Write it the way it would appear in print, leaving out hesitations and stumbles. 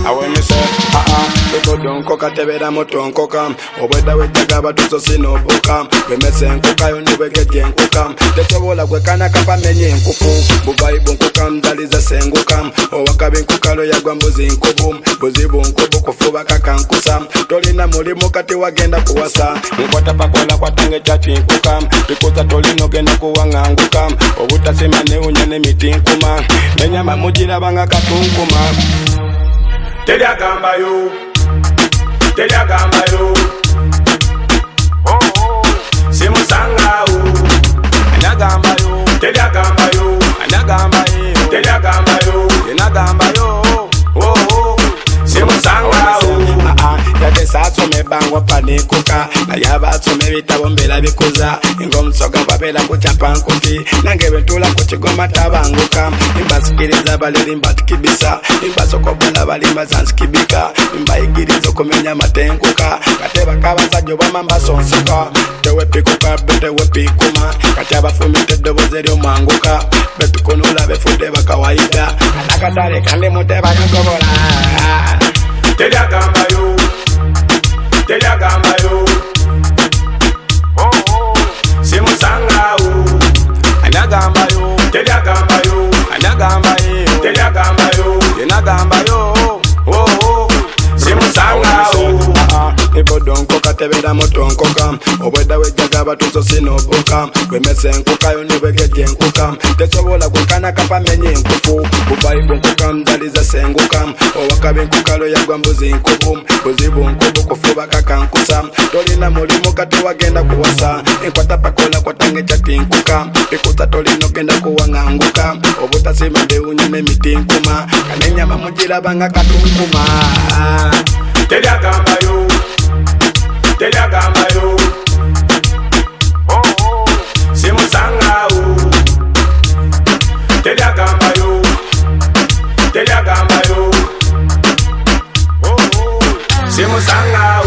Awe me say, people don't cook at the bed, I'm not cook. Obeda we tagaba to so no bookam. We mess and cook, I only get yen cookam. The trouble of Wakana Kapa many and kufu. Bubai bunkukam, that is a sengukam. Or Wakabin Kukalo Yagwambuzi in Kubum. Buzibun Kubuko Fubaka Kankusam. Tolina Murimokati Wagenda Kuwasa. Mwata Pakola Watange Chachi in Kukam. Because Tolino Genda Kuwanga Angukam. Or Wutasimane Unyane meeting Kuma. Benyama Mujila Banga Katunkuma. Telia Gamba you. Telia Gamba you. Simusanga u anagamba yo telia gamba yo anagamba yo telia gamba yo inagamba yo simusanga u yade sato me bangwa panikuka na yaba to me bitabo mbela bikuza ingomsoga babela kuchapa nkuti nangebe tula kuchigoma tabanguka imbasikiriza baliri mbatikibisa imbasoko bala balimba zanskibika imbayigirizo kumenya matenguka kateba kabasajo bamamba sonsuka tewe pikuka betewe pikuma kataba fumite dobozeri omanguka betukonula befude bakawaida akatale kande muteba nkobola telia gamba yo telia gamba yo simusanga u anagamba yo telia gamba yo anagamba yo telia gamba yo inagamba yo simusanga u people don't cook at the bed, I'm not cookam. Obeda we jagaba to so no bookam. We mess and cook, I only get yen cookam. The trouble of Wakana Kapa many and kufu. Bubai bunkukam, that is a sengukam. Or Wakabin Kukalo Yagwambuzi in Kubum. Buzibun Kubuko Fubaka Kankusam. Tolina Murimokati Wagenda Kuwasa. In Quatapacola Quatange Chatin Kukam. Because Tolino Genda Kuwanga Angukam. Obuta Simande Unyame meeting Kuma. Kanenya Mamujila Banga Katunkuma. Telia Gamba yo. Telia Gamba yo. Simusanga u Telia Gamba yo. Telia Gamba yo. Simusanga